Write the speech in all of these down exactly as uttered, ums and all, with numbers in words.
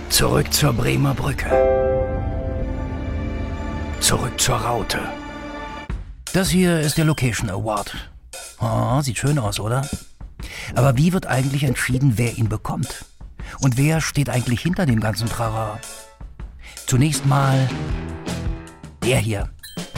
Zurück zur Bremer Brücke. Zurück zur Raute. Das hier ist der Location Award. Oh, sieht schön aus, oder? Aber wie wird eigentlich entschieden, wer ihn bekommt? Und wer steht eigentlich hinter dem ganzen Trara? Zunächst mal der hier.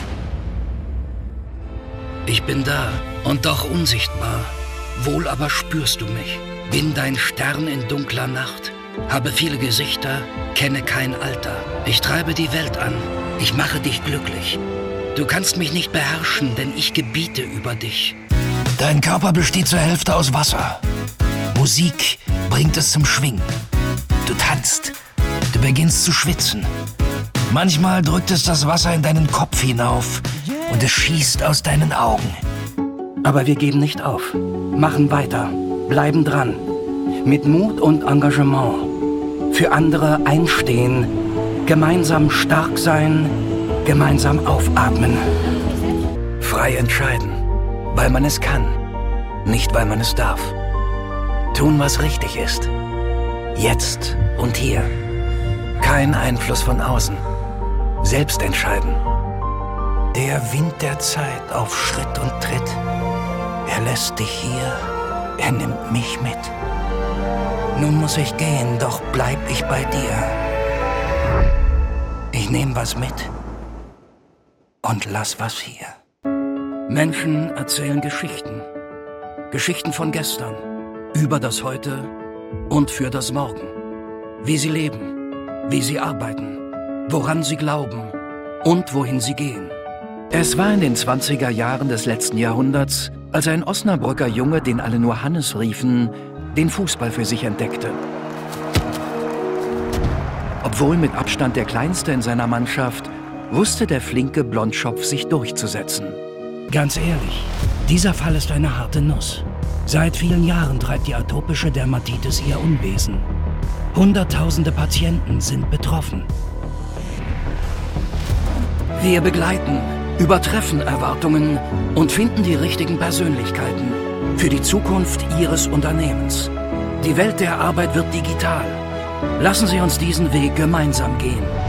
Ich bin da und doch unsichtbar. Wohl aber spürst du mich. Bin dein Stern in dunkler Nacht. Habe viele Gesichter, kenne kein Alter. Ich treibe die Welt an. Ich mache dich glücklich. Du kannst mich nicht beherrschen, denn ich gebiete über dich. Dein Körper besteht zur Hälfte aus Wasser. Musik bringt es zum Schwingen. Du tanzt. Du beginnst zu schwitzen. Manchmal drückt es das Wasser in deinen Kopf hinauf und es schießt aus deinen Augen. Aber wir geben nicht auf. Machen weiter. Bleiben dran. Mit Mut und Engagement. Für andere einstehen. Gemeinsam stark sein. Gemeinsam aufatmen. Frei entscheiden. Weil man es kann. Nicht weil man es darf. Tun, was richtig ist. Jetzt und hier. Kein Einfluss von außen. Selbst entscheiden. Der Wind der Zeit auf Schritt und Tritt. Er lässt dich hier, er nimmt mich mit. Nun muss ich gehen, doch bleib ich bei dir. Ich nehm was mit und lass was hier. Menschen erzählen Geschichten. Geschichten von gestern, über das Heute und für das Morgen. Wie sie leben, wie sie arbeiten, woran sie glauben und wohin sie gehen. Es war in den zwanziger Jahren des letzten Jahrhunderts, als ein Osnabrücker Junge, den alle nur Hannes riefen, den Fußball für sich entdeckte. Obwohl mit Abstand der Kleinste in seiner Mannschaft, wusste der flinke Blondschopf sich durchzusetzen. Ganz ehrlich, dieser Fall ist eine harte Nuss. Seit vielen Jahren treibt die atopische Dermatitis ihr Unwesen. Hunderttausende Patienten sind betroffen. Wir begleiten, übertreffen Erwartungen und finden die richtigen Persönlichkeiten für die Zukunft Ihres Unternehmens. Die Welt der Arbeit wird digital. Lassen Sie uns diesen Weg gemeinsam gehen.